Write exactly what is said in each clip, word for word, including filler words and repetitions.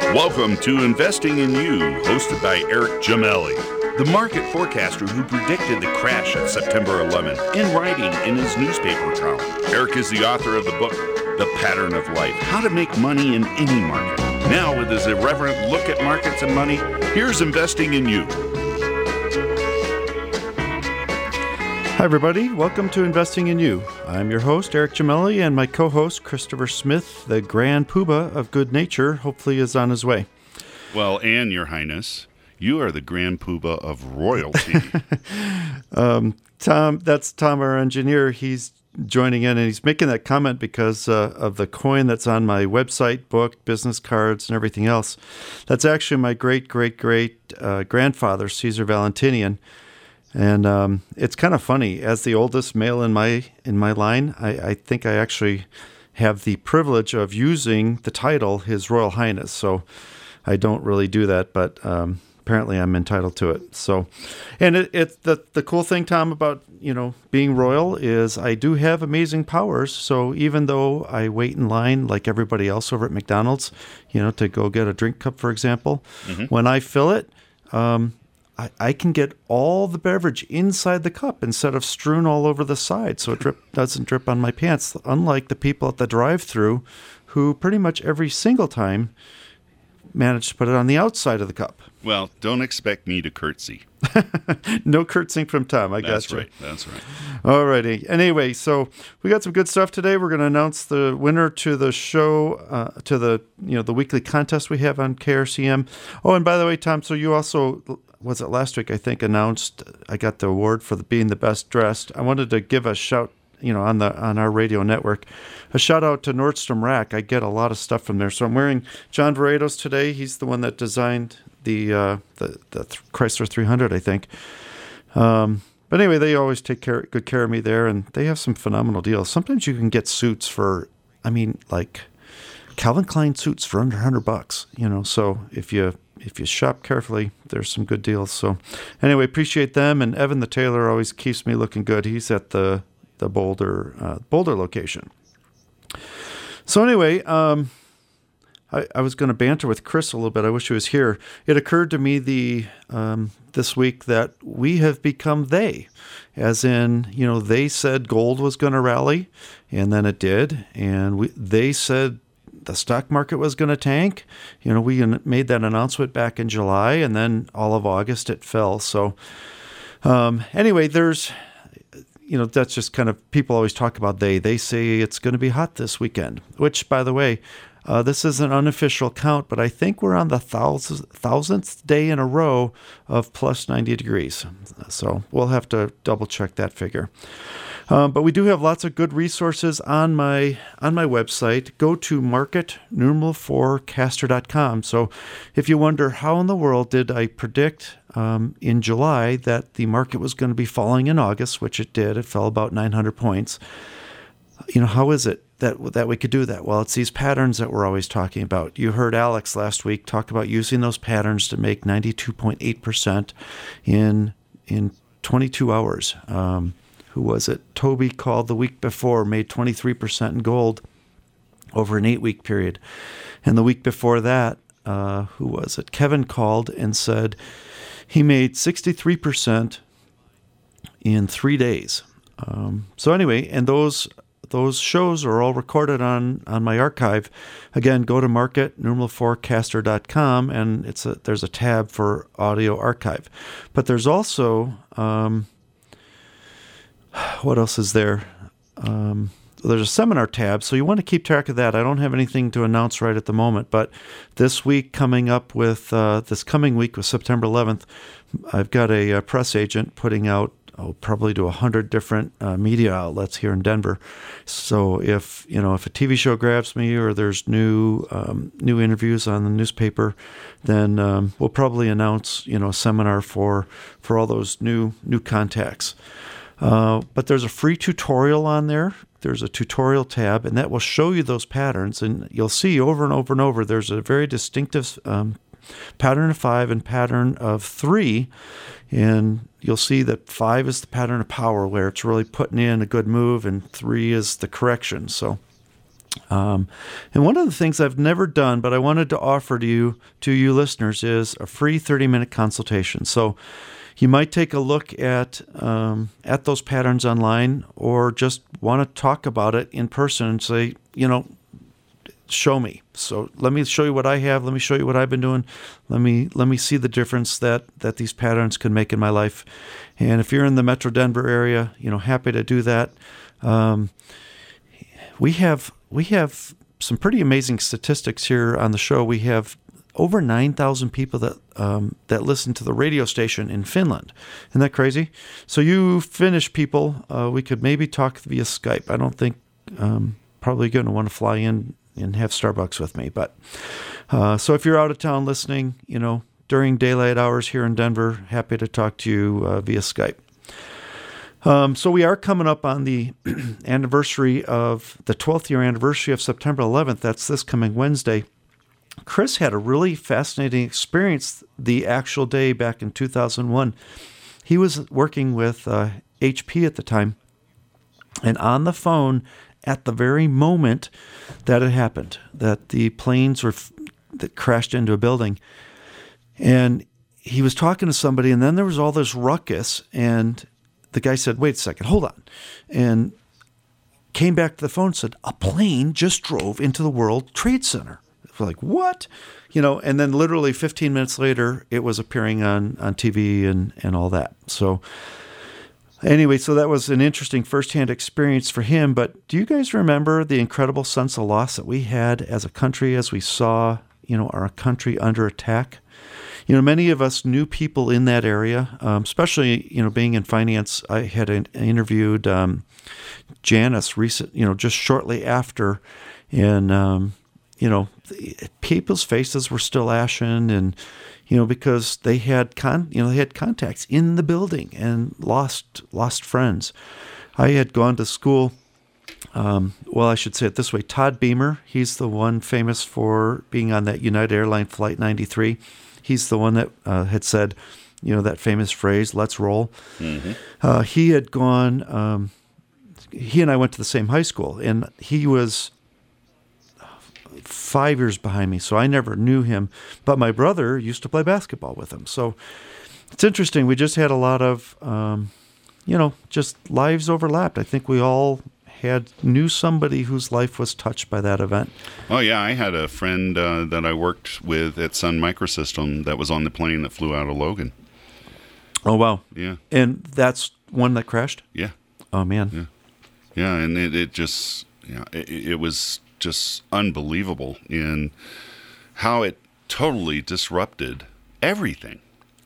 Welcome to Investing in You, hosted by Eric Gemelli, the market forecaster who predicted the crash of September eleventh in writing in his newspaper column. Eric is the author of the book, The Pattern of Life, How to Make Money in Any Market. Now, with his irreverent look at markets and money, here's Investing in You. Hi, everybody. Welcome to Investing in You. I'm your host, Eric Gemelli, and my co-host, Christopher Smith, the Grand Poobah of Good Nature, hopefully is on his way. Well, and Your Highness, you are the Grand Poobah of royalty. um, Tom, that's Tom, our engineer. He's joining in, and he's making that comment because uh, of the coin that's on my website, book, business cards, and everything else. That's actually my great, great, great uh, grandfather, Caesar Valentinian. And um, it's kind of funny. As the oldest male in my in my line, I, I think I actually have the privilege of using the title His Royal Highness. So I don't really do that, but um, apparently I'm entitled to it. So, and it, it the the cool thing, Tom, about you know being royal is I do have amazing powers. So even though I wait in line like everybody else over at McDonald's, you know, to go get a drink cup, for example, mm-hmm. when I fill it. Um, I can get all the beverage inside the cup instead of strewn all over the side, so it drip, doesn't drip on my pants, unlike the people at the drive-thru who pretty much every single time manage to put it on the outside of the cup. Well, don't expect me to curtsy. No curtsying from Tom, I got you. That's right, that's right. All righty. Anyway, so we got some good stuff today. We're going to announce the winner to the show, uh, to the you know the weekly contest we have on K R C M. Oh, and by the way, Tom, so you also... was it last week, I think, announced I got the award for the being the best dressed. I wanted to give a shout, you know, on the on our radio network, a shout out to Nordstrom Rack. I get a lot of stuff from there. So I'm wearing John Varvatos today. He's the one that designed the uh, the, the Chrysler three hundred, I think. Um, but anyway, they always take care, good care of me there, and they have some phenomenal deals. Sometimes you can get suits for, I mean, like Calvin Klein suits for under one hundred bucks, you know, so if you If you shop carefully, there's some good deals. So anyway, appreciate them. And Evan the tailor always keeps me looking good. He's at the, the Boulder uh, Boulder location. So anyway, um, I, I was going to banter with Chris a little bit. I wish he was here. It occurred to me the um, this week that we have become they. As in, you know, they said gold was going to rally, and then it did. And we they said the stock market was going to tank. You know, we made that announcement back in July, and then all of August it fell. So um, anyway, there's, you know, that's just kind of, people always talk about they. They say it's going to be hot this weekend, which, by the way, uh, this is an unofficial count, but I think we're on the thousandth, thousandth day in a row of plus ninety degrees. So we'll have to double check that figure. Um, but we do have lots of good resources on my on my website. Go to market numeral forecaster dot com. So if you wonder how in the world did I predict um, in July that the market was going to be falling in August, which it did. It fell about nine hundred points. You know, how is it that that we could do that? Well, it's these patterns that we're always talking about. You heard Alex last week talk about using those patterns to make ninety-two point eight percent in in twenty-two hours. Um, Who was it? Toby called the week before, made twenty-three percent in gold over an eight-week period. And the week before that, uh, who was it? Kevin called and said he made sixty-three percent in three days. Um, so anyway, and those those shows are all recorded on, on my archive. Again, go to market numeral forecaster dot com, and it's a, there's a tab for audio archive. But there's also... Um, What else is there? Um, there's a seminar tab, so you want to keep track of that. I don't have anything to announce right at the moment, but this week coming up with, uh, this coming week with September eleventh, I've got a, a press agent putting out, oh, probably to one hundred different uh, media outlets here in Denver. So if, you know, if a T V show grabs me or there's new um, new interviews on the newspaper, then um, we'll probably announce, you know, a seminar for, for all those new new contacts. Uh, but there's a free tutorial on there. There's a tutorial tab, and that will show you those patterns. And you'll see over and over and over, there's a very distinctive um, pattern of five and pattern of three. And you'll see that five is the pattern of power, where it's really putting in a good move, and three is the correction. So Um, and one of the things I've never done, but I wanted to offer to you, to you listeners, is a free thirty-minute consultation. So you might take a look at um, at those patterns online, or just want to talk about it in person and say, you know, show me. So let me show you what I have. Let me show you what I've been doing. Let me let me see the difference that that these patterns can make in my life. And if you're in the Metro Denver area, you know, happy to do that. Um, we have we have some pretty amazing statistics here on the show. We have over nine thousand people that um, that listen to the radio station in Finland. Isn't that crazy? So you Finnish people, uh, we could maybe talk via Skype. I don't think um, probably going to want to fly in and have Starbucks with me. But uh, so if you're out of town listening, you know, during daylight hours here in Denver, happy to talk to you uh, via Skype. Um, so we are coming up on the anniversary of the twelfth year anniversary of September eleventh. That's this coming Wednesday. Chris had a really fascinating experience the actual day back in two thousand one. He was working with uh, H P at the time, and on the phone at the very moment that it happened, that the planes were f- that crashed into a building, and he was talking to somebody, and then there was all this ruckus, and the guy said, wait a second, hold on, and came back to the phone and said, a plane just drove into the World Trade Center. We're like, what? You know, and then literally fifteen minutes later, it was appearing on, on T V and, and all that. So anyway, so that was an interesting firsthand experience for him. But do you guys remember the incredible sense of loss that we had as a country as we saw, you know, our country under attack? You know, many of us knew people in that area, um, especially, you know, being in finance. I had an, interviewed um, Janice recent, you know, just shortly after, and, um, you know, people's faces were still ashen, and, you know, because they had con, you know, they had contacts in the building and lost lost friends. I had gone to school. Um, well, I should say it this way: Todd Beamer, he's the one famous for being on that United Airlines Flight ninety-three. He's the one that uh, had said, you know, that famous phrase, let's roll. Mm-hmm. Uh, he had gone, um, he and I went to the same high school, and he was five years behind me, so I never knew him. But my brother used to play basketball with him. So it's interesting. We just had a lot of, um, you know, just lives overlapped. I think we all had knew somebody whose life was touched by that event. Oh, yeah. I had a friend uh, that I worked with at Sun Microsystem that was on the plane that flew out of Logan. Oh, wow. Yeah. And that's one that crashed? Yeah. Oh, man. Yeah. Yeah, and it, it just, you know, it, it was just unbelievable in how it totally disrupted everything.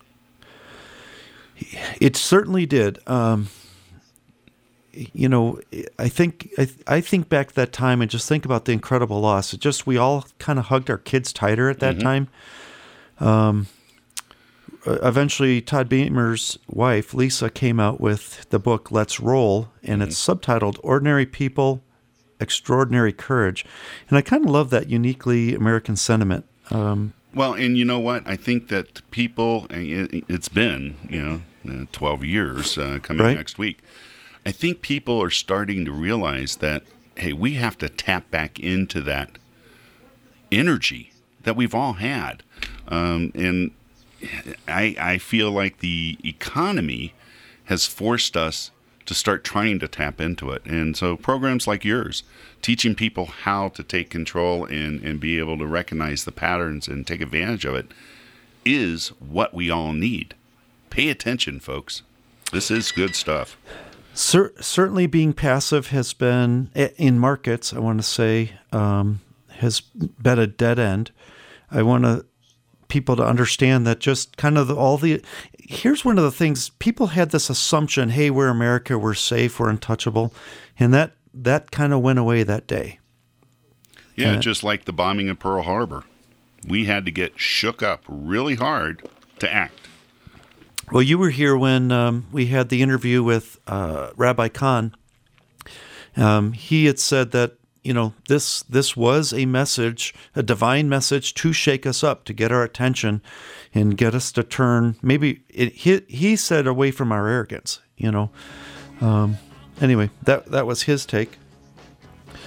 It certainly did. Um, you know, I think I, I think back to that time and just think about the incredible loss. It just we all kind of hugged our kids tighter at that mm-hmm. time. Um, eventually, Todd Beamer's wife, Lisa, came out with the book Let's Roll, and mm-hmm. it's subtitled Ordinary People, Extraordinary Courage. And I kind of love that uniquely American sentiment. Um, well, and you know what? I think that people, it's been, you know, twelve years uh, coming right? next week. I think people are starting to realize that, hey, we have to tap back into that energy that we've all had. Um, and I, I feel like the economy has forced us to start trying to tap into it. And so programs like yours, teaching people how to take control and, and be able to recognize the patterns and take advantage of it, is what we all need. Pay attention, folks. This is good stuff. Cer- certainly being passive has been, in markets, I want to say, um, has been a dead end. I want to people to understand that just kind of the, all the, here's one of the things, people had this assumption, hey, we're America, we're safe, we're untouchable. And that, that kind of went away that day. Yeah, and just it, like the bombing of Pearl Harbor. We had to get shook up really hard to act. Well, you were here when um, we had the interview with uh, Rabbi Kahn. Um, he had said that, you know, this this was a message, a divine message to shake us up, to get our attention and get us to turn, maybe, it, he, he said, away from our arrogance, you know. Um, anyway, that that was his take.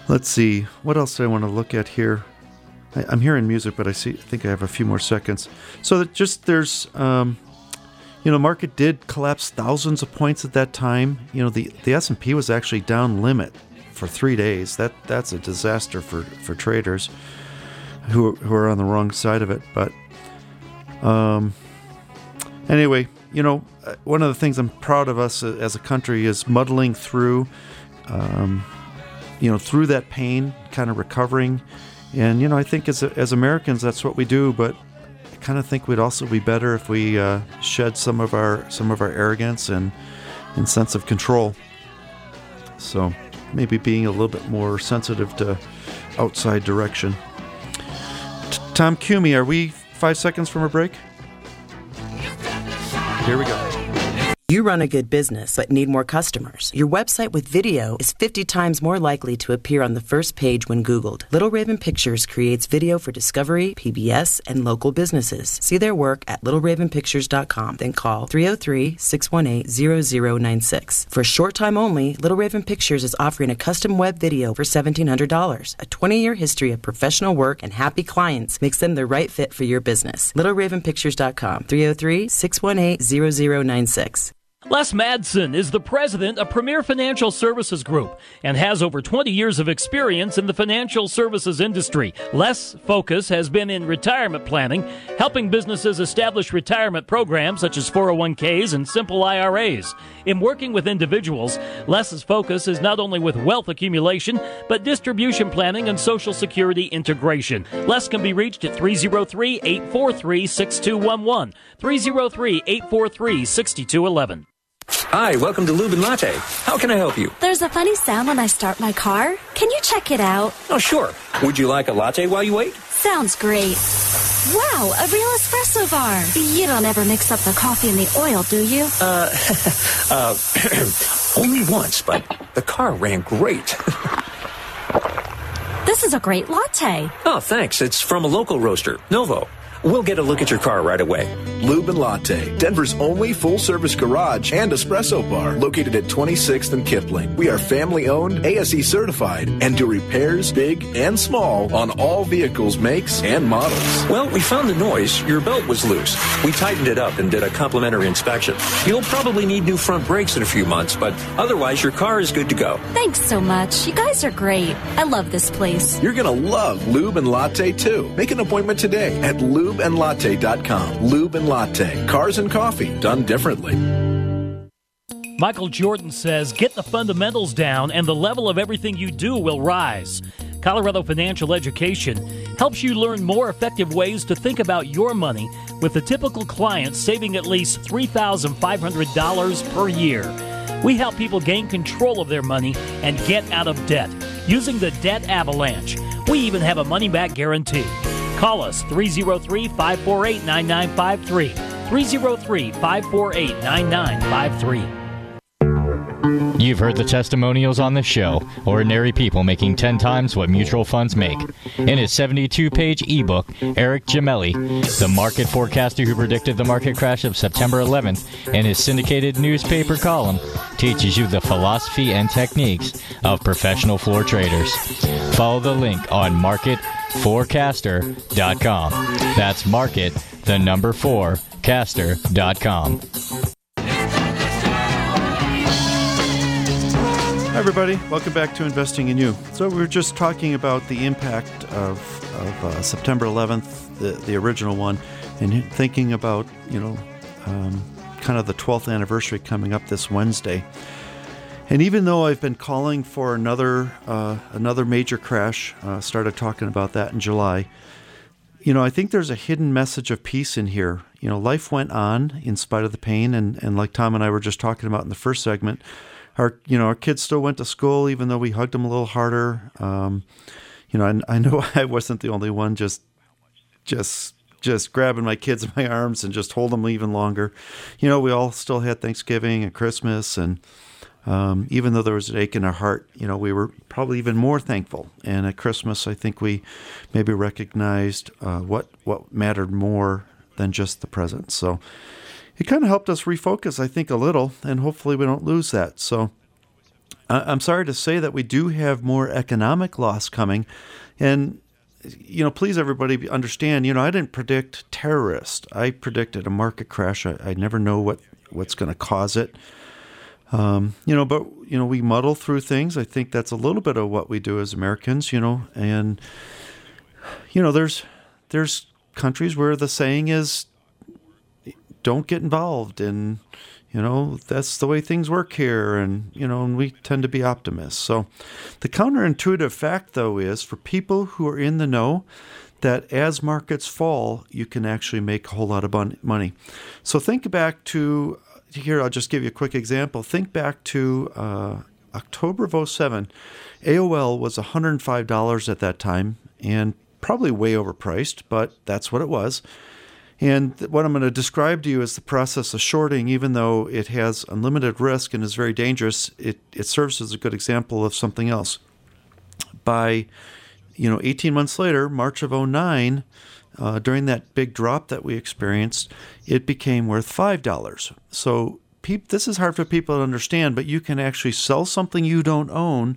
Let's see. What else do I want to look at here? I, I'm hearing music, but I see. I think I have a few more seconds. So that just there's, um, you know, market did collapse thousands of points at that time. You know, the, the S and P was actually down limit for three days. That that's a disaster for, for traders who who are on the wrong side of it. But um, anyway, you know, one of the things I'm proud of us as a country is muddling through. Um, you know, through that pain, kind of recovering. And, you know, I think as as Americans, that's what we do. But I kind of think we'd also be better if we uh, shed some of our some of our arrogance and, and sense of control. So maybe being a little bit more sensitive to outside direction. T- Tom Cumey, are we five seconds from a break? Here we go. You run a good business but need more customers. Your website with video is fifty times more likely to appear on the first page when Googled. Little Raven Pictures creates video for Discovery, P B S, and local businesses. See their work at little raven pictures dot com. Then call three oh three, six one eight, zero zero nine six. For a short time only, Little Raven Pictures is offering a custom web video for seventeen hundred dollars. A twenty-year history of professional work and happy clients makes them the right fit for your business. little raven pictures dot com. three oh three, six one eight, zero zero nine six. Les Madsen is the president of Premier Financial Services Group and has over twenty years of experience in the financial services industry. Les' focus has been in retirement planning, helping businesses establish retirement programs such as four oh one k's and simple I R As. In working with individuals, Les' focus is not only with wealth accumulation, but distribution planning and Social Security integration. Les can be reached at three oh three, eight four three, six two one one, three oh three, eight four three, six two one one. Hi, welcome to Lube and Latte. How can I help you? There's a funny sound when I start my car. Can you check it out? Oh, sure. Would you like a latte while you wait? Sounds great. Wow, a real espresso bar. You don't ever mix up the coffee and the oil, do you? Uh, uh, only once, but the car ran great. This is a great latte. Oh, thanks. It's from a local roaster, Novo. We'll get a look at your car right away. Lube and Latte, Denver's only full-service garage and espresso bar, located at twenty-sixth and Kipling. We are family-owned, A S E certified, and do repairs big and small on all vehicles, makes, and models. Well, we found the noise. Your belt was loose. We tightened it up and did a complimentary inspection. You'll probably need new front brakes in a few months, but otherwise your car is good to go. Thanks so much. You guys are great. I love this place. You're going to love Lube and Latte, too. Make an appointment today at lube and latte dot com. Lube and Latte. Cars and coffee done differently. Michael Jordan says, get the fundamentals down and the level of everything you do will rise. Colorado Financial Education helps you learn more effective ways to think about your money, with the typical client saving at least three thousand five hundred dollars per year. We help people gain control of their money and get out of debt using the Debt Avalanche. We even have a money-back guarantee. Call us three oh three, five four eight, nine nine five three, three oh three, five four eight, nine nine five three. You've heard the testimonials on this show. Ordinary people making ten times what mutual funds make. In his seventy-two page ebook, Eric Gemelli, the market forecaster who predicted the market crash of September eleventh, in his syndicated newspaper column, teaches you the philosophy and techniques of professional floor traders. Follow the link on market forecaster dot com. That's market, the number four, caster dot com. Hi, everybody. Welcome back to Investing in You. So we were just talking about the impact of, of uh, September eleventh, the, the original one, and thinking about, you know, um, kind of the twelfth anniversary coming up this Wednesday. And even though I've been calling for another uh, another major crash, uh, started talking about that in July, you know, I think there's a hidden message of peace in here. You know, life went on in spite of the pain, and, and like Tom and I were just talking about in the first segment, Our, you know, our kids still went to school, even though we hugged them a little harder. Um, you know, I, I know I wasn't the only one just, just, just grabbing my kids in my arms and just hold them even longer. You know, we all still had Thanksgiving and Christmas, and um, even though there was an ache in our heart, you know, we were probably even more thankful. And at Christmas, I think we maybe recognized uh, what what mattered more than just the present. So it kind of helped us refocus, I think, a little, and hopefully we don't lose that. So I'm sorry to say that we do have more economic loss coming. And, you know, please, everybody understand, you know, I didn't predict terrorists. I predicted a market crash. I, I never know what, what's going to cause it. Um, you know, but, you know, we muddle through things. I think that's a little bit of what we do as Americans, you know, and, you know, there's there's countries where the saying is, don't get involved, and, you know, that's the way things work here, and, you know, and we tend to be optimists. So the counterintuitive fact, though, is for people who are in the know, that as markets fall, you can actually make a whole lot of money. So think back to, here, I'll just give you a quick example. Think back to uh, October of oh seven. A O L was one hundred five dollars at that time, and probably way overpriced, but that's what it was. And what I'm going to describe to you is the process of shorting. Even though it has unlimited risk and is very dangerous, it, it serves as a good example of something else. By, you know, eighteen months later, March of oh nine, uh, during that big drop that we experienced, it became worth five dollars. So pe- this is hard for people to understand, but you can actually sell something you don't own,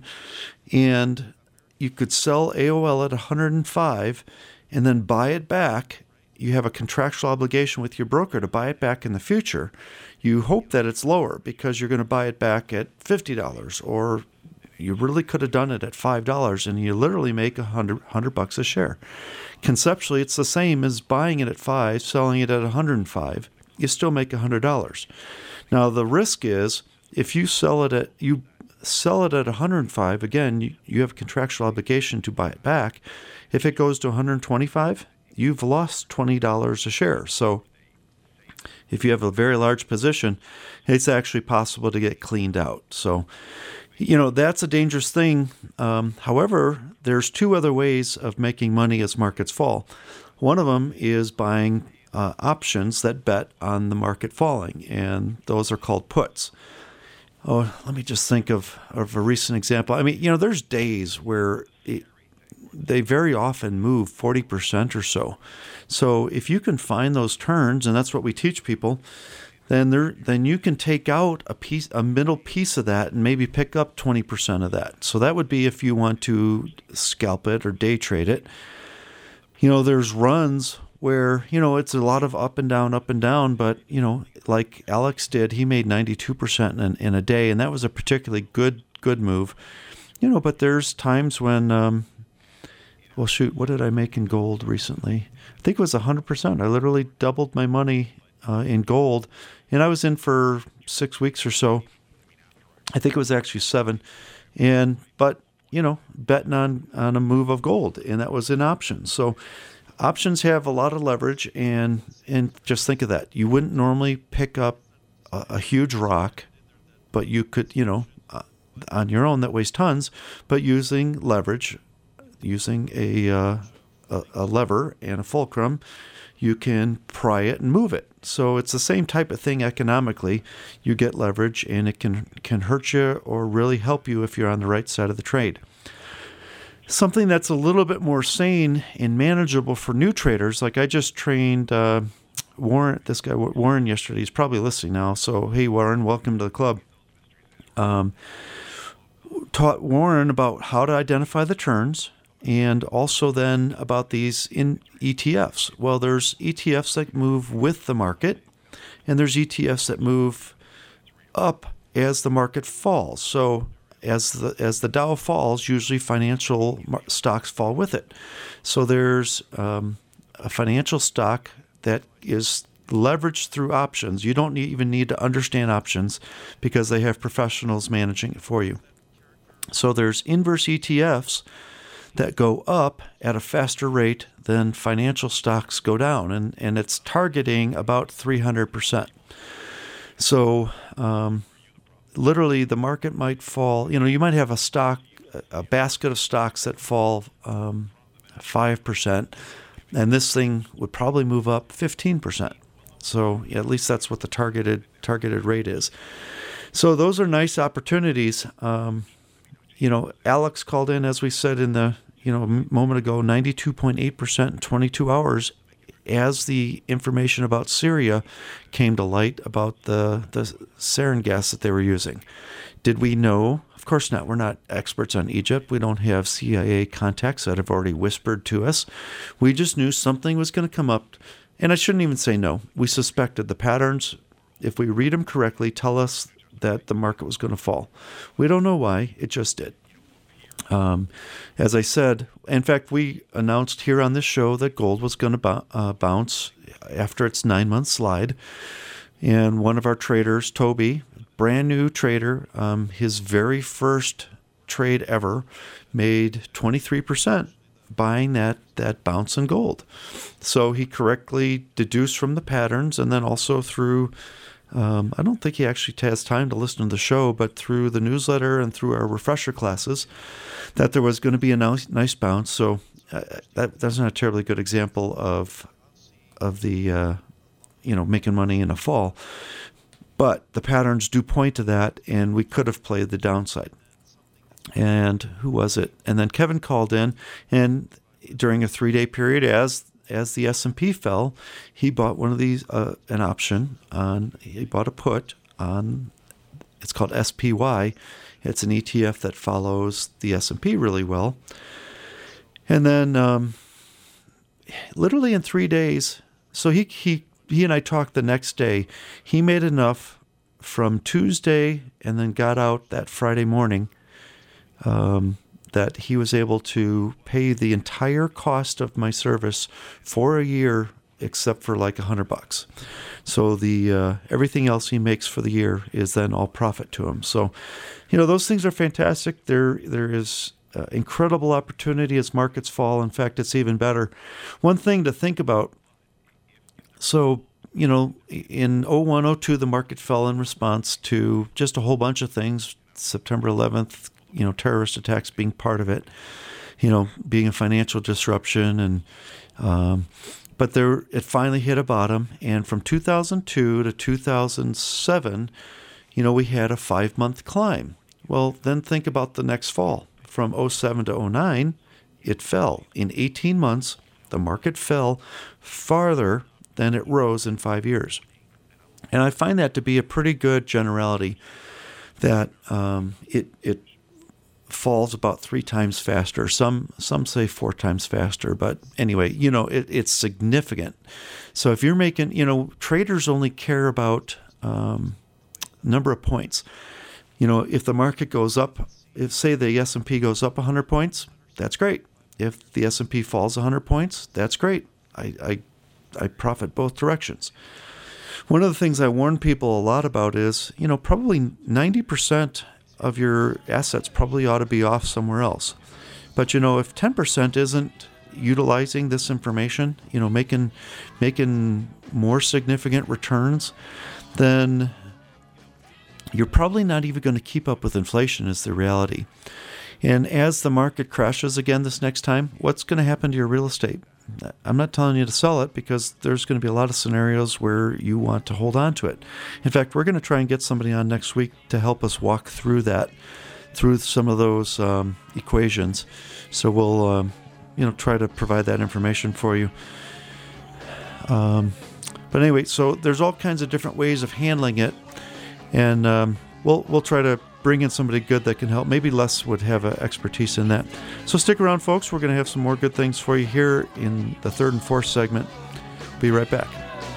and you could sell A O L at one hundred five and then buy it back. You have a contractual obligation with your broker to buy it back in the future. You hope that it's lower because you're going to buy it back at fifty dollars, or you really could have done it at five dollars, and you literally make one hundred, one hundred bucks a share. Conceptually, it's the same as buying it at five, selling it at one hundred five. You still make one hundred dollars. Now, the risk is if you sell it at you sell it at one hundred five, again, you, you have a contractual obligation to buy it back. If it goes to one hundred twenty-five, you've lost twenty dollars a share. So if you have a very large position, it's actually possible to get cleaned out. So, you know, that's a dangerous thing. Um, however, there's two other ways of making money as markets fall. One of them is buying uh, options that bet on the market falling, and those are called puts. Oh, let me just think of, of a recent example. I mean, you know, there's days where it, they very often move forty percent or so. So if you can find those turns, and that's what we teach people, then there, then you can take out a piece, a middle piece of that, and maybe pick up twenty percent of that. So that would be if you want to scalp it or day trade it. You know, there's runs where, you know, it's a lot of up and down, up and down, but, you know, like Alex did, he made ninety-two percent in, in a day, and that was a particularly good, good move. You know, but there's times when, um, well, shoot, what did I make in gold recently? I think it was one hundred percent. I literally doubled my money uh, in gold, and I was in for six weeks or so. I think it was actually seven. And, but, you know, betting on, on a move of gold, and that was in options. So options have a lot of leverage, and, and just think of that. You wouldn't normally pick up a, a huge rock, but you could, you know, uh, on your own that weighs tons, but using leverage, using a, uh, a a lever and a fulcrum, you can pry it and move it. So it's the same type of thing economically. You get leverage, and it can can hurt you or really help you if you're on the right side of the trade. Something that's a little bit more sane and manageable for new traders, like I just trained uh, Warren, this guy Warren yesterday. He's probably listening now. So hey, Warren, welcome to the club. Um, taught Warren about how to identify the turns, and also then about these in E T Fs. Well, there's E T Fs that move with the market, and there's E T Fs that move up as the market falls. So as the as the Dow falls, usually financial stocks fall with it. So there's um, a financial stock that is leveraged through options. You don't need, even need to understand options because they have professionals managing it for you. So there's inverse E T Fs that go up at a faster rate than financial stocks go down, and, and it's targeting about three hundred percent. So um, literally the market might fall, you know, you might have a stock, a basket of stocks that fall um, five percent, and this thing would probably move up fifteen percent. So yeah, at least that's what the targeted targeted rate is. So those are nice opportunities. Um, you know, Alex called in, as we said in the, you know, a moment ago, ninety-two point eight percent in twenty-two hours as the information about Syria came to light about the, the sarin gas that they were using. Did we know? Of course not. We're not experts on Egypt. We don't have C I A contacts that have already whispered to us. We just knew something was going to come up. And I shouldn't even say no. We suspected the patterns, if we read them correctly, tell us that the market was going to fall. We don't know why. It just did. Um, as I said, in fact, we announced here on this show that gold was going to b- uh, bounce after its nine-month slide. And one of our traders, Toby, brand new trader, um, his very first trade ever, made twenty-three percent buying that, that bounce in gold. So he correctly deduced from the patterns, and then also through, um, I don't think he actually has time to listen to the show, but through the newsletter and through our refresher classes, that there was going to be a nice, nice bounce. So uh, that, that's not a terribly good example of of the, uh, you know, making money in a fall. But the patterns do point to that, and we could have played the downside. And who was it? And then Kevin called in, and during a three-day period, as as the S and P fell, he bought one of these, uh, an option on. He bought a put on. It's called S P Y. It's an E T F that follows the S and P really well. And then, um, literally in three days, so he he he and I talked the next day. He made enough from Tuesday, and then got out that Friday morning. Um, that he was able to pay the entire cost of my service for a year, except for like a hundred bucks. So the uh, everything else he makes for the year is then all profit to him. So, you know, those things are fantastic. There, there is uh, incredible opportunity as markets fall. In fact, it's even better. One thing to think about. So, you know, in oh one, oh two, the market fell in response to just a whole bunch of things. September eleventh. You know, terrorist attacks being part of it, you know, being a financial disruption. And um, but there, it finally hit a bottom. And from two thousand two to two thousand seven, you know, we had a five-month climb. Well, then think about the next fall. From oh seven to oh nine, it fell. In eighteen months, the market fell farther than it rose in five years. And I find that to be a pretty good generality, that um, it it falls about three times faster. Some some say four times faster, but anyway, you know, it, it's significant. So if you're making, you know, traders only care about um, number of points. You know, if the market goes up, if say the S and P goes up one hundred points, that's great. If the S and P falls one hundred points, that's great. I, I I profit both directions. One of the things I warn people a lot about is, you know, probably ninety percent of your assets probably ought to be off somewhere else. But, you know, if ten percent isn't utilizing this information, you know, making making more significant returns, then you're probably not even going to keep up with inflation, is the reality. And as the market crashes again this next time, what's going to happen to your real estate? I'm not telling you to sell it, because there's going to be a lot of scenarios where you want to hold on to it. In fact, we're going to try and get somebody on next week to help us walk through that, through some of those um, equations. So we'll, um, you know, try to provide that information for you. Um, but anyway, so there's all kinds of different ways of handling it, and um, we'll we'll try to bring in somebody good that can help. Maybe Les would have a expertise in that. So stick around, folks. We're going to have some more good things for you here in the third and fourth segment. Be right back.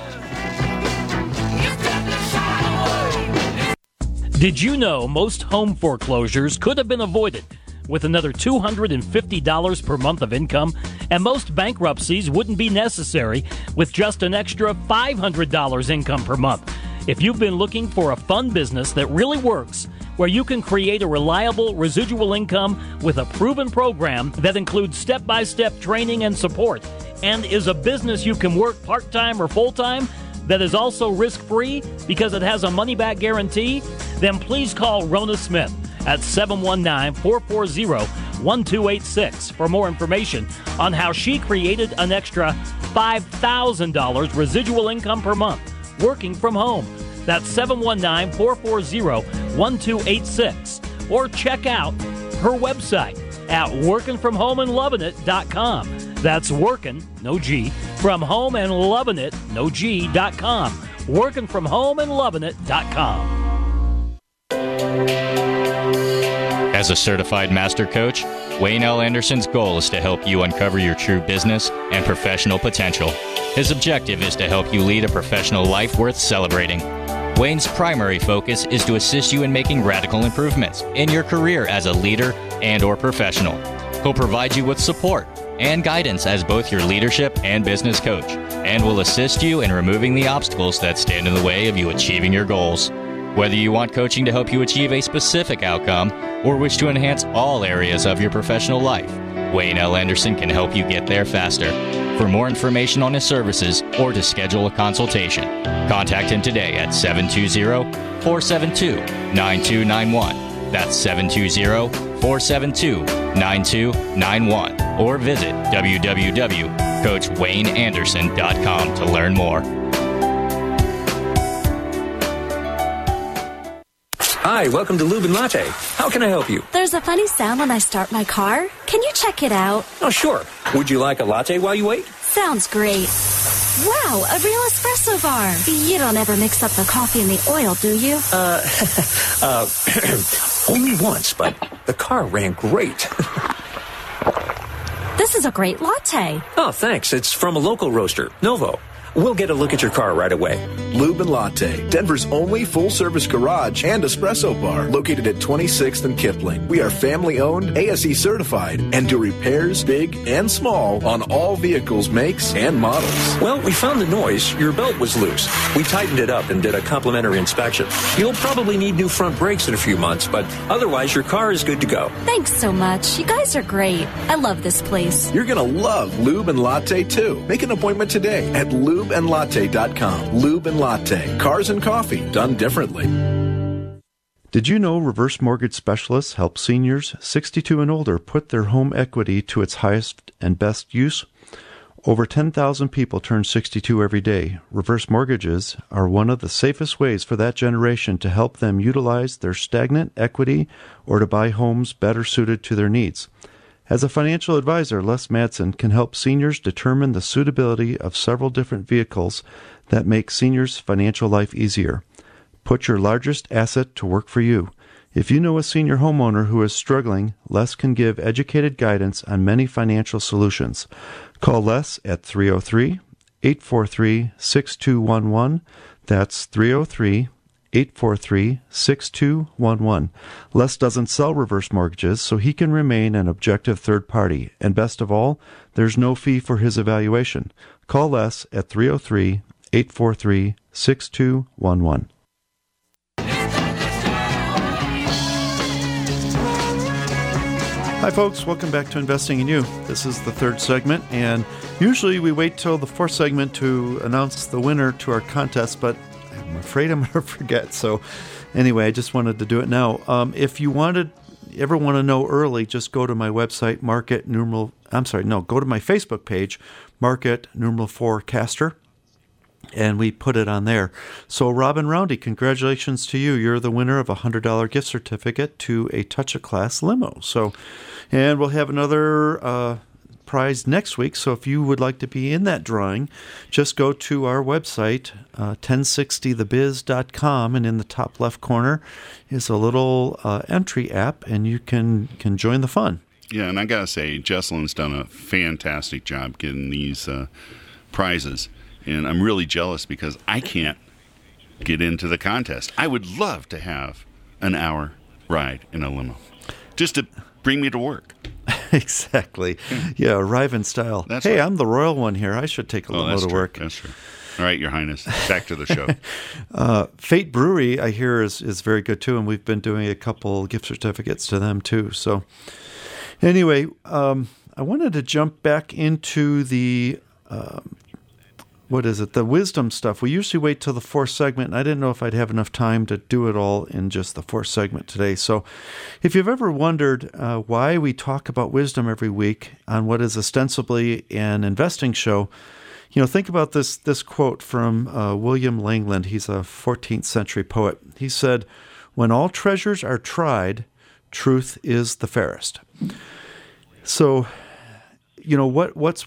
Did you know most home foreclosures could have been avoided with another two hundred fifty dollars per month of income? And most bankruptcies wouldn't be necessary with just an extra five hundred dollars income per month. If you've been looking for a fun business that really works, where you can create a reliable residual income with a proven program that includes step-by-step training and support, and is a business you can work part-time or full-time, that is also risk-free because it has a money-back guarantee, then please call Rona Smith at seven one nine, four four zero, one two eight six for more information on how she created an extra five thousand dollars residual income per month working from home. That's seven one nine, four four zero, one two eight six. Or check out her website at working from home and loving it dot com. That's working, no G, from home and loving it, no G, dot com. working from home and loving it dot com. As a certified master coach, Wayne L. Anderson's goal is to help you uncover your true business and professional potential. His objective is to help you lead a professional life worth celebrating. Wayne's primary focus is to assist you in making radical improvements in your career as a leader and or professional. He'll provide you with support and guidance as both your leadership and business coach, and will assist you in removing the obstacles that stand in the way of you achieving your goals. Whether you want coaching to help you achieve a specific outcome or wish to enhance all areas of your professional life, Wayne L. Anderson can help you get there faster. For more information on his services or to schedule a consultation, contact him today at seven two zero, four seven two, nine two nine one. That's seven two zero, four seven two, nine two nine one. Or visit w w w dot coach wayne anderson dot com to learn more. Hi, welcome to Lube and Latte. How can I help you? There's a funny sound when I start my car. Can you check it out? Oh, sure. Would you like a latte while you wait? Sounds great. Wow, a real espresso bar. You don't ever mix up the coffee and the oil, do you? Uh, uh, only once, but the car ran great. This is a great latte. Oh, thanks. It's from a local roaster, Novo. We'll get a look at your car right away. Lube and Latte, Denver's only full-service garage and espresso bar, located at twenty-sixth and Kipling. We are family-owned, A S E certified, and do repairs big and small on all vehicles, makes, and models. Well, we found the noise. Your belt was loose. We tightened it up and did a complimentary inspection. You'll probably need new front brakes in a few months, but otherwise your car is good to go. Thanks so much. You guys are great. I love this place. You're going to love Lube and Latte, too. Make an appointment today at lube and latte dot com. Lube and Latte. Cars and coffee done differently. Did you know reverse mortgage specialists help seniors sixty-two and older put their home equity to its highest and best use? Over ten thousand people turn sixty-two every day. Reverse mortgages are one of the safest ways for that generation to help them utilize their stagnant equity or to buy homes better suited to their needs. As a financial advisor, Les Madsen can help seniors determine the suitability of several different vehicles that make seniors' financial life easier. Put your largest asset to work for you. If you know a senior homeowner who is struggling, Les can give educated guidance on many financial solutions. Call Les at three oh three, eight four three, six two one one. That's three oh three, eight four three, six two one one. Les doesn't sell reverse mortgages, so he can remain an objective third party. And best of all, there's no fee for his evaluation. Call Les at three oh three, eight four three, six two one one. Hi, folks. Welcome back to Investing in You. This is the third segment, and usually we wait till the fourth segment to announce the winner to our contest, but I'm afraid I'm going to forget. So anyway, I just wanted to do it now. Um, if you wanted, ever want to know early, just go to my website, Market Numeral, I'm sorry, no, go to my Facebook page, Market Numeral Forecaster, and we put it on there. So Robin Roundy, congratulations to you. You're the winner of a one hundred dollars gift certificate to a Touch of Class limo. So, and we'll have another uh, prize next week. So if you would like to be in that drawing, just go to our website, uh, ten sixty the biz dot com, and in the top left corner is a little uh, entry app, and you can, can join the fun. Yeah, and I got to say, Jesselyn's done a fantastic job getting these uh, prizes. And I'm really jealous because I can't get into the contest. I would love to have an hour ride in a limo just to bring me to work. Exactly. Yeah, arrive in style. That's hey, right. I'm the royal one here. I should take a Oh, limo that's to true. work. That's true. All right, Your Highness. Back to the show. uh, Fate Brewery, I hear, is, is very good, too, and we've been doing a couple gift certificates to them, too. So anyway, um, I wanted to jump back into the... Um, What is it? The wisdom stuff. We usually wait till the fourth segment, and I didn't know if I'd have enough time to do it all in just the fourth segment today. So if you've ever wondered uh, why we talk about wisdom every week on what is ostensibly an investing show, you know, think about this this quote from uh, William Langland. He's a fourteenth century poet. He said, "When all treasures are tried, truth is the fairest." So, you know, what what's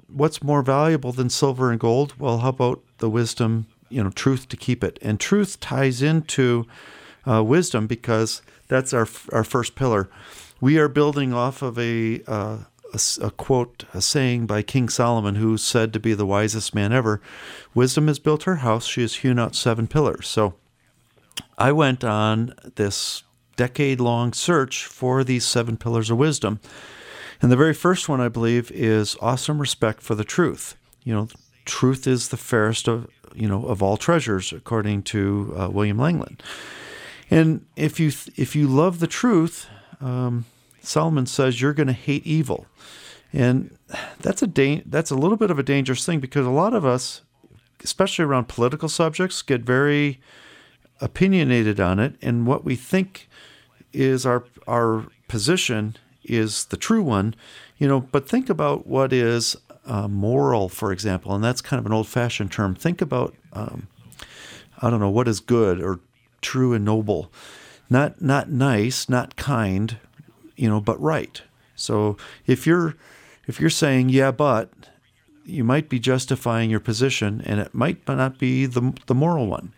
what's more valuable than silver and gold? Well, how about the wisdom, you know, truth to keep it? And truth ties into uh, wisdom because that's our our first pillar. We are building off of a, uh, a, a quote, a saying by King Solomon, who's said to be the wisest man ever. Wisdom has built her house. She has hewn out seven pillars. So I went on this decade-long search for these seven pillars of wisdom. And the very first one, I believe, is awesome respect for the truth. You know, truth is the fairest of, you know, of all treasures, according to uh, William Langland. And if you if you love the truth, um, Solomon says you're going to hate evil, and that's a da- that's a little bit of a dangerous thing because a lot of us, especially around political subjects, get very opinionated on it, and what we think is our our position is the true one, you know. But think about what is uh, moral, for example, and that's kind of an old-fashioned term. Think about um, I don't know what is good or true and noble. Not not nice, not kind, you know, but right. So if you're if you're saying yeah, but, you might be justifying your position, and it might not be the the moral one.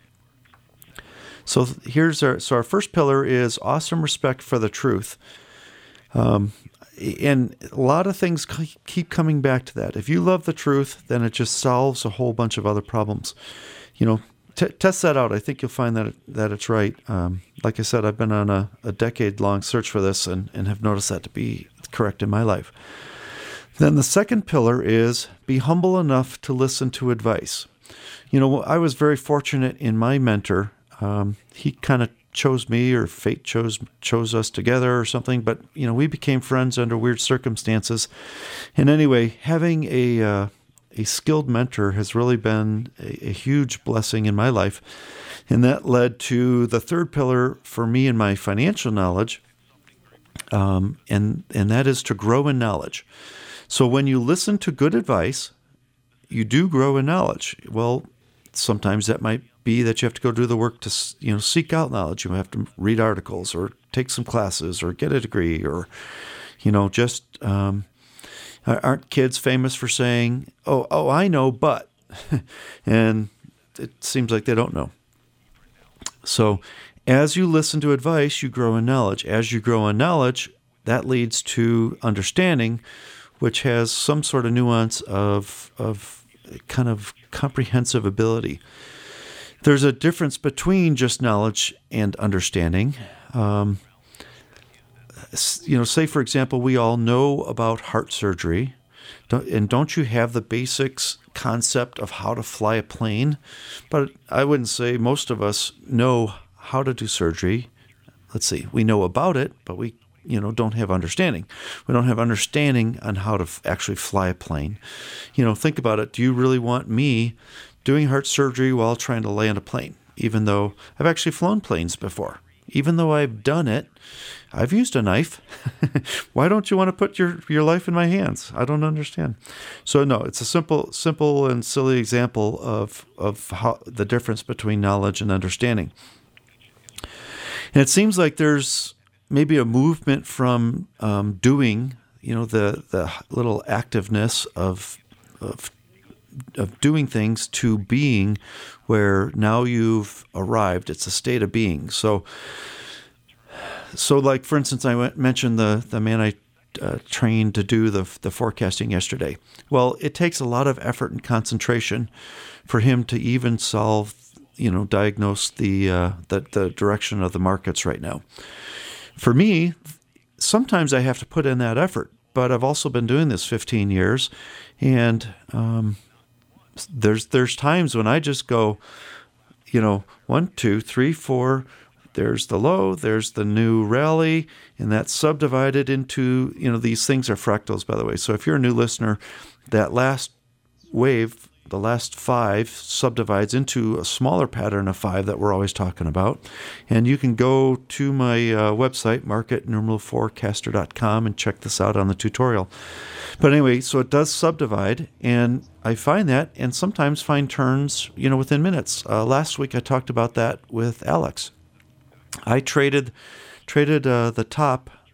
So here's our so our first pillar is awesome respect for the truth, um, and a lot of things keep coming back to that. If you love the truth, then it just solves a whole bunch of other problems. You know. T- test that out. I think you'll find that it, that it's right. Um, like I said, I've been on a, a decade-long search for this and, and have noticed that to be correct in my life. Then the second pillar is be humble enough to listen to advice. You know, I was very fortunate in my mentor. Um, he kind of chose me, or fate chose chose us together or something, but, you know, we became friends under weird circumstances. And anyway, having a... Uh, A skilled mentor has really been a, a huge blessing in my life. And that led to the third pillar for me in my financial knowledge, um, and, and that is to grow in knowledge. So when you listen to good advice, you do grow in knowledge. Well, sometimes that might be that you have to go do the work to, you know, seek out knowledge. You have to read articles or take some classes or get a degree or, you know, just... Um, Aren't kids famous for saying, oh, oh, I know, but, and it seems like they don't know. So as you listen to advice, you grow in knowledge. As you grow in knowledge, that leads to understanding, which has some sort of nuance of, of kind of comprehensive ability. There's a difference between just knowledge and understanding. Um, You know, say, for example, we all know about heart surgery, and don't you have the basics concept of how to fly a plane? But I wouldn't say most of us know how to do surgery. Let's see, we know about it, but we, you know, don't have understanding. We don't have understanding on how to f- actually fly a plane. You know, think about it. Do you really want me doing heart surgery while trying to land a plane? Even though I've actually flown planes before. Even though I've done it, I've used a knife. Why don't you want to put your, your life in my hands? I don't understand. So no, it's a simple, simple and silly example of of how the difference between knowledge and understanding. And it seems like there's maybe a movement from um, doing, you know, the the little activeness of of of doing things to being, where now you've arrived. It's a state of being. So. So, like, for instance, I went, mentioned the, the man I uh, trained to do the the forecasting yesterday. Well, it takes a lot of effort and concentration for him to even solve, you know, diagnose the uh, the, the direction of the markets right now. For me, sometimes I have to put in that effort, but I've also been doing this fifteen years, and um, there's there's times when I just go, you know, one, two, three, four. There's the low, there's the new rally, and that's subdivided into, you know, these things are fractals, by the way. So if you're a new listener, that last wave, the last five, subdivides into a smaller pattern of five that we're always talking about. And you can go to my uh, website, market numeral forecaster dot com, and check this out on the tutorial. But anyway, so it does subdivide, and I find that, and sometimes find turns, you know, within minutes. Uh, last week I talked about that with Alex. I traded traded uh, the top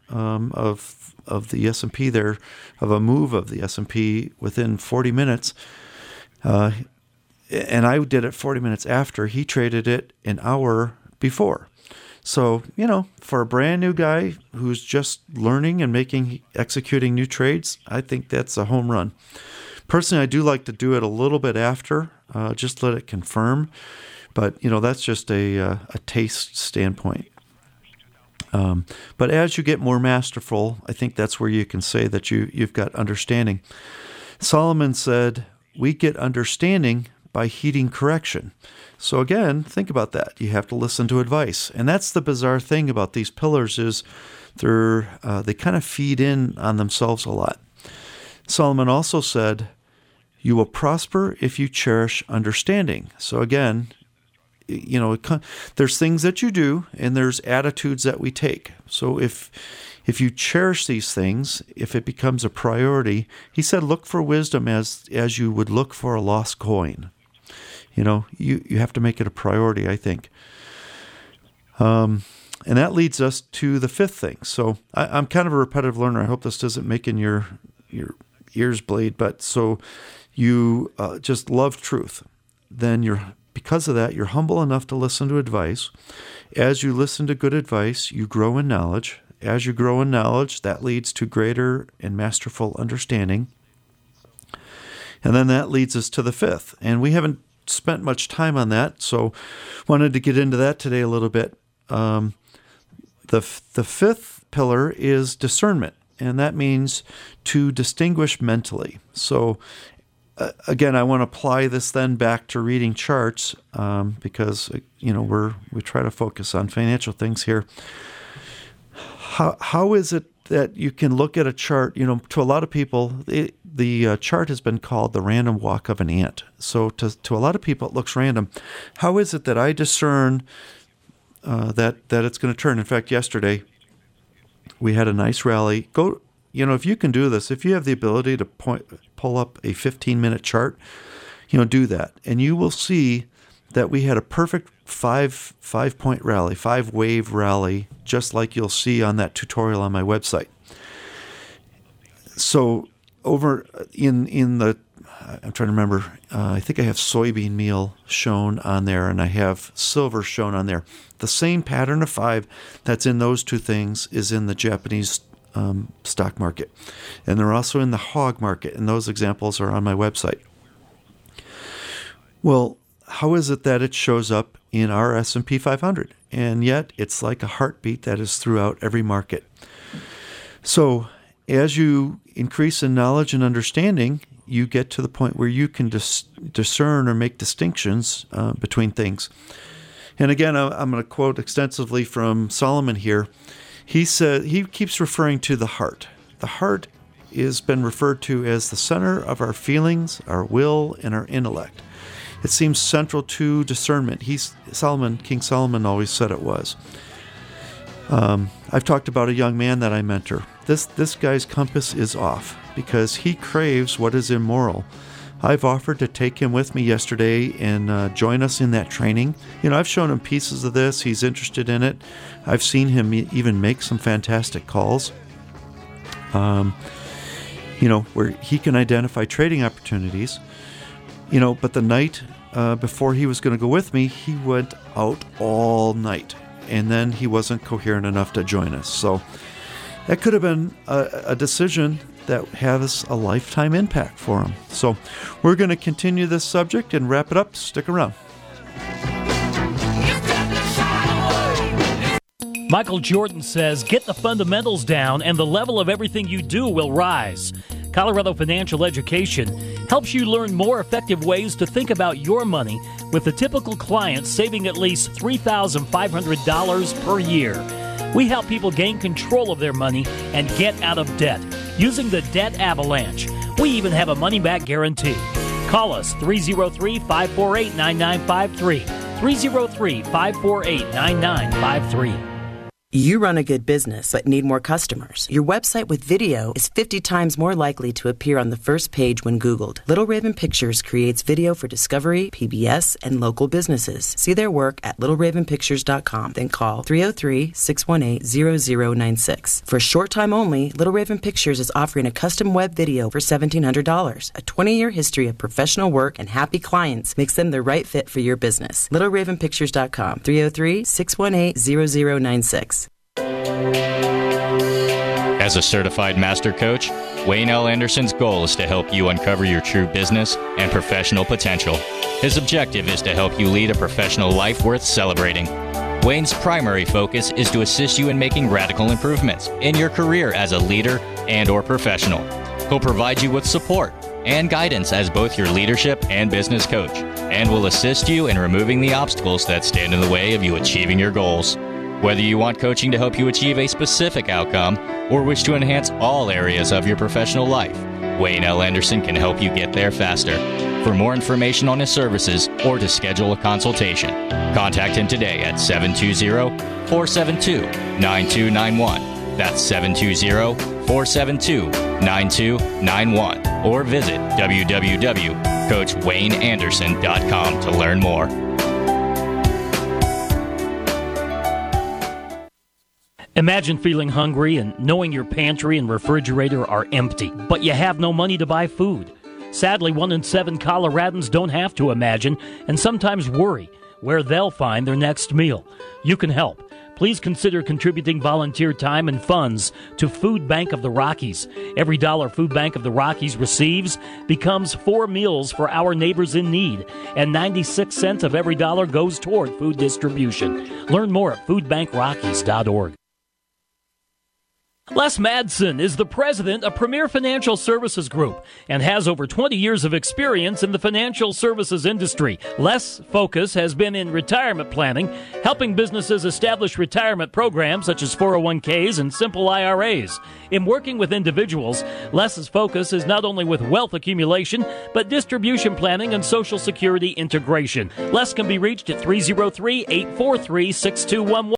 um, of of the S and P there, of a move of the S and P within forty minutes. Uh, and I did it forty minutes after. He traded it an hour before. So, you know, for a brand new guy who's just learning and making, executing new trades, I think that's a home run. Personally, I do like to do it a little bit after, uh, just let it confirm. But, you know, that's just a, uh, a taste standpoint. Um, but as you get more masterful, I think that's where you can say that you, you've got understanding. Solomon said, we get understanding by heeding correction. So again, think about that. You have to listen to advice. And that's the bizarre thing about these pillars is they're, uh, they kind of feed in on themselves a lot. Solomon also said, you will prosper if you cherish understanding. So again, you know, there's things that you do and there's attitudes that we take. So if if you cherish these things, if it becomes a priority, he said, look for wisdom as as you would look for a lost coin. You know, you, you have to make it a priority, I think. Um, and that leads us to the fifth thing. So I, I'm kind of a repetitive learner. I hope this doesn't make in your your ears bleed. But so you uh, just love truth. Then you're because of that, you're humble enough to listen to advice. As you listen to good advice, you grow in knowledge. As you grow in knowledge, that leads to greater and masterful understanding. And then that leads us to the fifth. And we haven't spent much time on that, so wanted to get into that today a little bit. Um, the the fifth pillar is discernment, and that means to distinguish mentally. So uh, again, I want to apply this then back to reading charts um, because you know we're we try to focus on financial things here. How how is it that you can look at a chart? You know, to a lot of people, it, the uh, chart has been called the random walk of an ant. So to to a lot of people, it looks random. How is it that I discern uh, that that it's going to turn? In fact, yesterday we had a nice rally. Go, you know, if you can do this, if you have the ability to point, pull up a fifteen-minute chart, you know, do that, and you will see that we had a perfect five five point rally, five wave rally, just like you'll see on that tutorial on my website. So over in in the, I'm trying to remember, uh, I think I have soybean meal shown on there, and I have silver shown on there. The same pattern of five that's in those two things is in the Japanese um, stock market, and they're also in the hog market, and those examples are on my website. Well, how is it that it shows up in our S and P five hundred? And yet it's like a heartbeat that is throughout every market. So as you increase in knowledge and understanding, you get to the point where you can dis- discern or make distinctions uh, between things. And again, I'm going to quote extensively from Solomon here. He said he keeps referring to the heart. The heart has been referred to as the center of our feelings, our will, and our intellect. It seems central to discernment. He's Solomon, King Solomon always said it was. Um, I've talked about a young man that I mentor. This this guy's compass is off because he craves what is immoral. I've offered to take him with me yesterday and uh, join us in that training. You know, I've shown him pieces of this. He's interested in it. I've seen him even make some fantastic calls. Um, you know, where he can identify trading opportunities. You know, but the night uh, before he was going to go with me, he went out all night, and then he wasn't coherent enough to join us. So that could have been a, a decision that has a lifetime impact for him. So we're going to continue this subject and wrap it up. Stick around. Michael Jordan says, get the fundamentals down and the level of everything you do will rise. Colorado Financial Education helps you learn more effective ways to think about your money with the typical client saving at least three thousand five hundred dollars per year. We help people gain control of their money and get out of debt using the Debt Avalanche. We even have a money-back guarantee. Call us three oh three, five four eight, nine nine five three, three oh three, five four eight, nine nine five three. You run a good business but need more customers. Your website with video is fifty times more likely to appear on the first page when Googled. Little Raven Pictures creates video for Discovery, P B S, and local businesses. See their work at little raven pictures dot com. Then call three oh three, six one eight, zero zero nine six. For a short time only, Little Raven Pictures is offering a custom web video for seventeen hundred dollars. A twenty-year history of professional work and happy clients makes them the right fit for your business. little raven pictures dot com. three oh three, six one eight, zero zero nine six. As a certified master coach, Wayne L. Anderson's goal is to help you uncover your true business and professional potential. His objective is to help you lead a professional life worth celebrating. Wayne's primary focus is to assist you in making radical improvements in your career as a leader and or professional. He'll provide you with support and guidance as both your leadership and business coach, and will assist you in removing the obstacles that stand in the way of you achieving your goals. Whether you want coaching to help you achieve a specific outcome or wish to enhance all areas of your professional life, Wayne L. Anderson can help you get there faster. For more information on his services or to schedule a consultation, contact him today at seven two zero, four seven two, nine two nine one. That's seven two zero, four seven two, nine two nine one. Or visit w w w dot coach wayne anderson dot com to learn more. Imagine feeling hungry and knowing your pantry and refrigerator are empty, but you have no money to buy food. Sadly, one in seven Coloradans don't have to imagine and sometimes worry where they'll find their next meal. You can help. Please consider contributing volunteer time and funds to Food Bank of the Rockies. Every dollar Food Bank of the Rockies receives becomes four meals for our neighbors in need, and ninety-six cents of every dollar goes toward food distribution. Learn more at food bank rockies dot org. Les Madsen is the president of Premier Financial Services Group and has over twenty years of experience in the financial services industry. Les' focus has been in retirement planning, helping businesses establish retirement programs such as four oh one k's and simple I R As. In working with individuals, Les' focus is not only with wealth accumulation, but distribution planning and Social Security integration. Les can be reached at three oh three, eight four three, six two one one.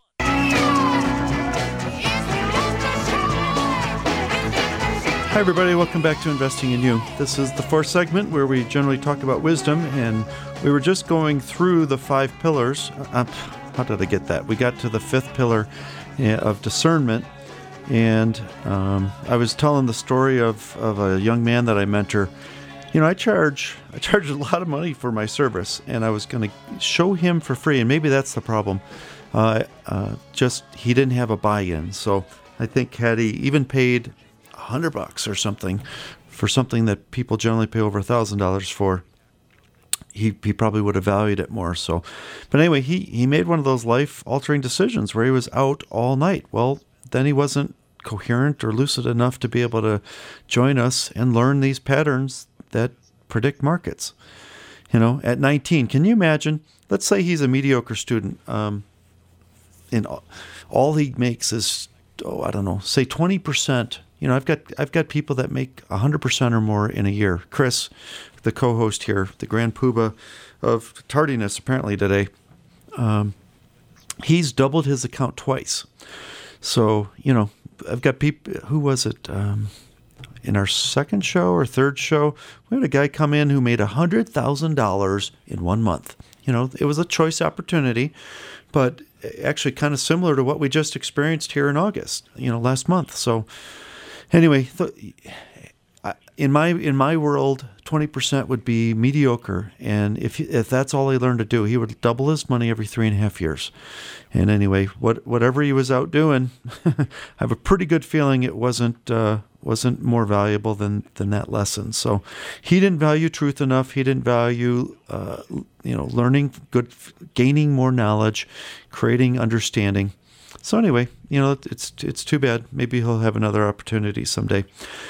Hi, everybody. Welcome back to Investing in You. This is the fourth segment where we generally talk about wisdom, and we were just going through the five pillars. Uh, how did I get that? We got to the fifth pillar of discernment, and um, I was telling the story of, of a young man that I mentor. You know, I charge I charge a lot of money for my service, and I was going to show him for free, and maybe that's the problem. Uh, uh, just he didn't have a buy-in, so I think had he even paid hundred bucks or something for something that people generally pay over a thousand dollars for, he he probably would have valued it more. So, but anyway, he he made one of those life altering decisions where he was out all night. Well, then he wasn't coherent or lucid enough to be able to join us and learn these patterns that predict markets. You know, at nineteen, can you imagine? Let's say he's a mediocre student. Um, and all he makes is, oh, I don't know, say twenty percent. You know, I've got I've got people that make one hundred percent or more in a year. Chris, the co-host here, the grand poobah of tardiness apparently today, um, he's doubled his account twice. So, you know, I've got people, who was it? Um, in our second show or third show, we had a guy come in who made one hundred thousand dollars in one month. You know, it was a choice opportunity, but actually kind of similar to what we just experienced here in August, you know, last month. So anyway, th- in my in my world, twenty percent would be mediocre, and if he, if that's all he learned to do, he would double his money every three and a half years. And anyway, what whatever he was out doing, I have a pretty good feeling it wasn't uh, wasn't more valuable than than that lesson. So he didn't value truth enough. He didn't value uh, you know learning, good, gaining more knowledge, creating understanding. So anyway, you know, it's it's too bad. Maybe he'll have another opportunity someday.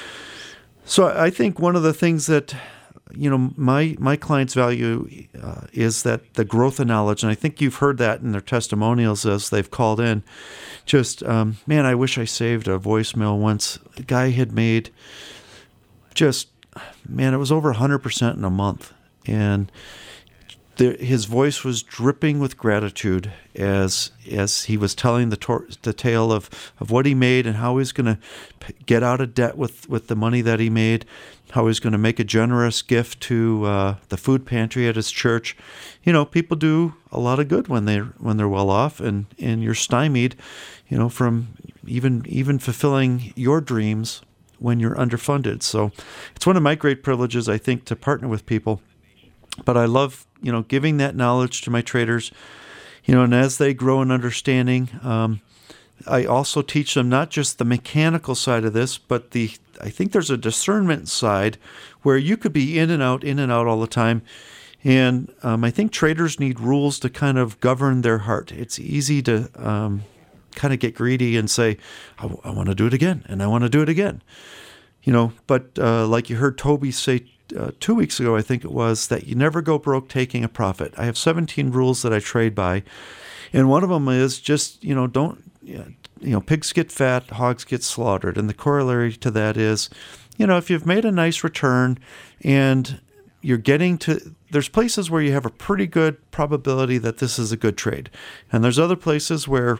So I think one of the things that, you know, my my clients value uh, is that the growth of knowledge, and I think you've heard that in their testimonials as they've called in. Just, um, man, I wish I saved a voicemail once. A guy had made just, man, it was over one hundred percent in a month, and there, his voice was dripping with gratitude as as he was telling the tor- the tale of, of what he made and how he was going to p- get out of debt with, with the money that he made, how he was going to make a generous gift to uh, the food pantry at his church. You know, people do a lot of good when they're when they're well off, and, and you're stymied, you know, from even even fulfilling your dreams when you're underfunded. So it's one of my great privileges, I think, to partner with people. But I love, you know, giving that knowledge to my traders, you know, and as they grow in understanding, um, I also teach them not just the mechanical side of this, but the, I think there's a discernment side where you could be in and out, in and out all the time. And um, I think traders need rules to kind of govern their heart. It's easy to um, kind of get greedy and say, I, w- I want to do it again, and I want to do it again. You know, but uh, like you heard Toby say uh, two weeks ago, I think it was, that you never go broke taking a profit. I have seventeen rules that I trade by, and one of them is just, you know, don't, you know, pigs get fat, hogs get slaughtered. And the corollary to that is, you know, if you've made a nice return and you're getting to, there's places where you have a pretty good probability that this is a good trade. And there's other places where,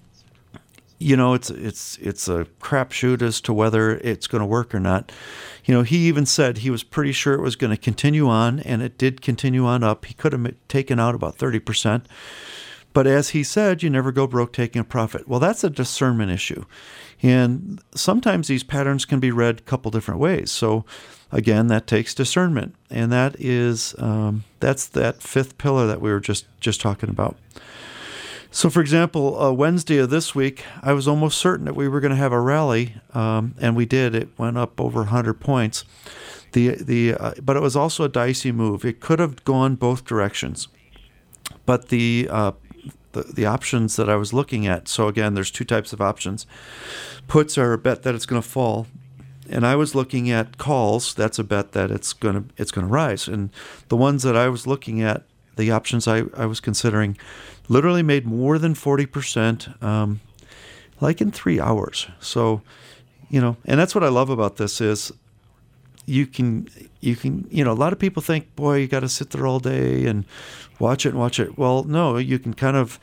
you know, it's it's it's a crapshoot as to whether it's going to work or not. You know, he even said he was pretty sure it was going to continue on, and it did continue on up. He could have taken out about thirty percent. But as he said, you never go broke taking a profit. Well, that's a discernment issue. And sometimes these patterns can be read a couple different ways. So again, that takes discernment. And that is, um, that's that fifth pillar that we were just, just talking about. So for example, uh, Wednesday of this week, I was almost certain that we were going to have a rally, um, and we did. It went up over one hundred points. The the uh, but it was also a dicey move. It could have gone both directions. But the uh, The, the options that I was looking at. So again, there's two types of options. Puts are a bet that it's going to fall, and I was looking at calls. That's a bet that it's going to it's going to rise. And the ones that I was looking at, the options I, I was considering, literally made more than forty percent, um, like in three hours. So, you know, and that's what I love about this is you can you can you know a lot of people think, boy, you got to sit there all day and watch it and watch it. Well, no, you can kind of,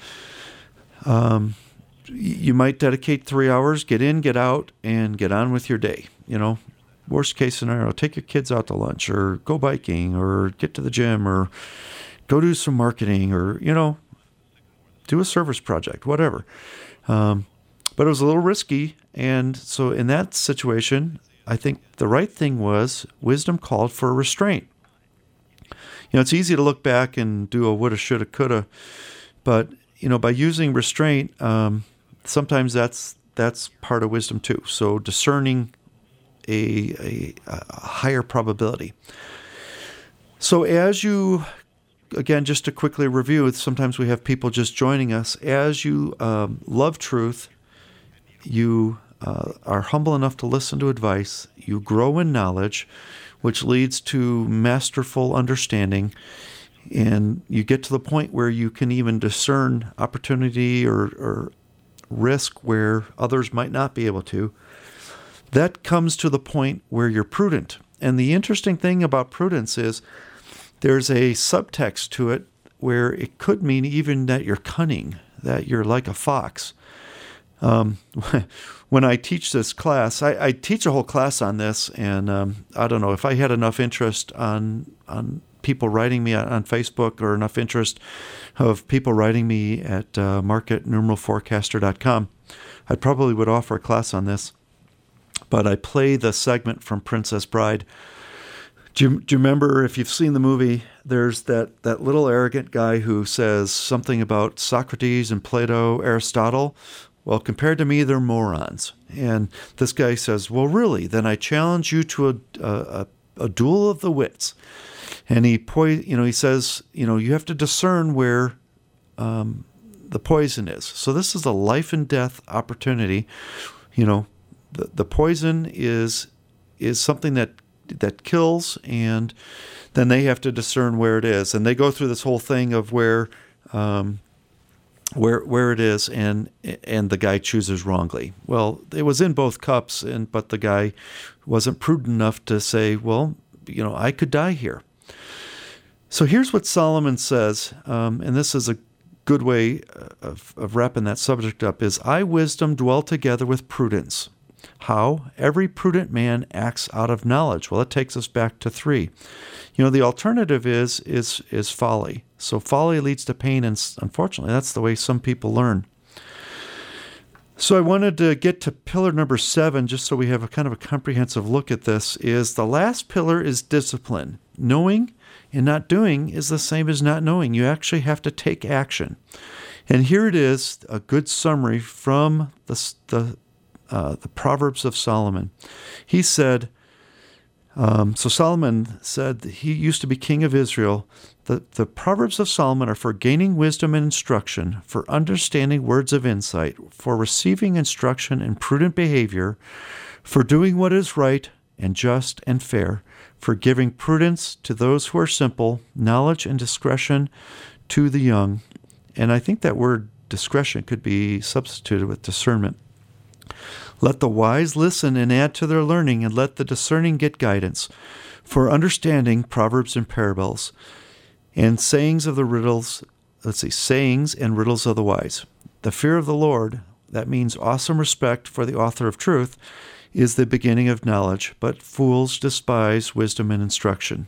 um, you might dedicate three hours, get in, get out, and get on with your day. You know, worst case scenario, take your kids out to lunch or go biking or get to the gym or go do some marketing or, you know, do a service project, whatever. Um, but it was a little risky. And so in that situation, I think the right thing was wisdom called for restraint. You know, it's easy to look back and do a woulda, shoulda, coulda, but you know, by using restraint, um, sometimes that's that's part of wisdom too. So discerning a, a, a higher probability. So as you, again, just to quickly review, sometimes we have people just joining us. As you um, love truth, you uh, are humble enough to listen to advice. You grow in knowledge, which leads to masterful understanding, and you get to the point where you can even discern opportunity or, or risk where others might not be able to. That comes to the point where you're prudent. And the interesting thing about prudence is there's a subtext to it where it could mean even that you're cunning, that you're like a fox. Um, when I teach this class, I, I teach a whole class on this, and um, I don't know if I had enough interest on on people writing me on, on Facebook or enough interest of people writing me at uh, market numeral forecaster dot com, I probably would offer a class on this. But I play the segment from Princess Bride. Do you, do you remember, if you've seen the movie, there's that, that little arrogant guy who says something about Socrates and Plato, Aristotle? Well, compared to me, they're morons. And this guy says, well, really? Then I challenge you to a, a, a duel of the wits. And he, po- you know, he says, you know, you have to discern where um, the poison is. So this is a life and death opportunity. You know, the the poison is is something that that kills, and then they have to discern where it is. And they go through this whole thing of where. Um, Where where it is, and and the guy chooses wrongly. Well, it was in both cups, and but the guy wasn't prudent enough to say, well, you know, I could die here. So here's what Solomon says, um, and this is a good way of, of wrapping that subject up, is, I, wisdom, dwell together with prudence. How? Every prudent man acts out of knowledge. Well, it takes us back to three. You know, the alternative is is is folly. So folly leads to pain, and unfortunately, that's the way some people learn. So I wanted to get to pillar number seven, just so we have a kind of a comprehensive look at this, is the last pillar is discipline. Knowing and not doing is the same as not knowing. You actually have to take action. And here it is, a good summary from the, the, uh, the Proverbs of Solomon. He said, um, so Solomon said, he used to be king of Israel, the, the Proverbs of Solomon are for gaining wisdom and instruction, for understanding words of insight, for receiving instruction in prudent behavior, for doing what is right and just and fair, for giving prudence to those who are simple, knowledge and discretion to the young. And I think that word discretion could be substituted with discernment. Let the wise listen and add to their learning, and let the discerning get guidance, for understanding proverbs and parables, and sayings of the riddles, let's see, sayings and riddles of the wise. The fear of the Lord, that means awesome respect for the author of truth, is the beginning of knowledge, but fools despise wisdom and instruction.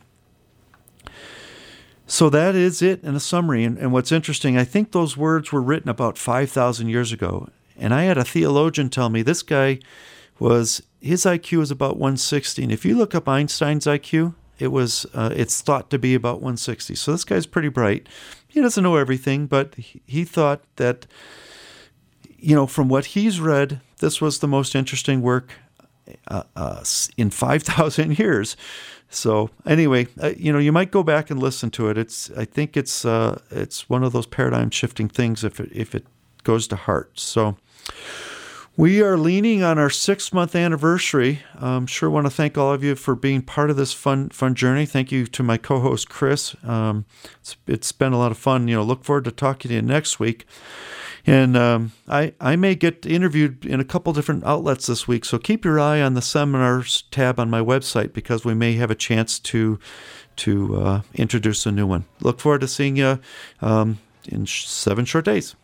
So that is it in a summary. And, and what's interesting, I think those words were written about five thousand years ago. And I had a theologian tell me this guy was, his I Q was about one sixty. And if you look up Einstein's I Q, it was, uh, it's thought to be about one sixty. So this guy's pretty bright. He doesn't know everything, but he, he thought that, you know, from what he's read, this was the most interesting work Uh, uh, in five thousand years. So anyway, uh, you know, you might go back and listen to it. It's, I think it's, uh, it's one of those paradigm shifting things if it, if it goes to heart. So we are leaning on our six month anniversary. Um, sure want to thank all of you for being part of this fun, fun journey. Thank you to my co-host, Chris. Um, it's, it's been a lot of fun. You know, look forward to talking to you next week. And um, I, I may get interviewed in a couple different outlets this week, so keep your eye on the seminars tab on my website, because we may have a chance to to uh, introduce a new one. Look forward to seeing you um, in sh- seven short days.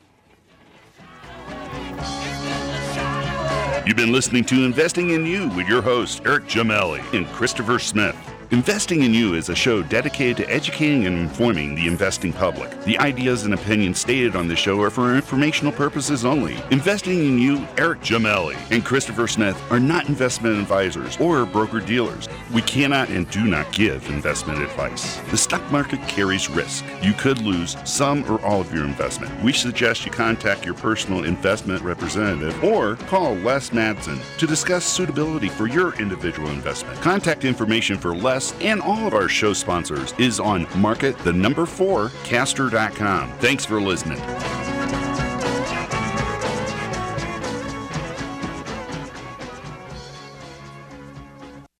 You've been listening to Investing in You with your hosts, Eric Gemelli and Christopher Smith. Investing in You is a show dedicated to educating and informing the investing public. The ideas and opinions stated on this show are for informational purposes only. Investing in You, Eric Gemelli and Christopher Smith are not investment advisors or broker-dealers. We cannot and do not give investment advice. The stock market carries risk. You could lose some or all of your investment. We suggest you contact your personal investment representative or call Les Madsen to discuss suitability for your individual investment. Contact information for Les and all of our show sponsors is on market the number four caster dot com. Thanks for listening.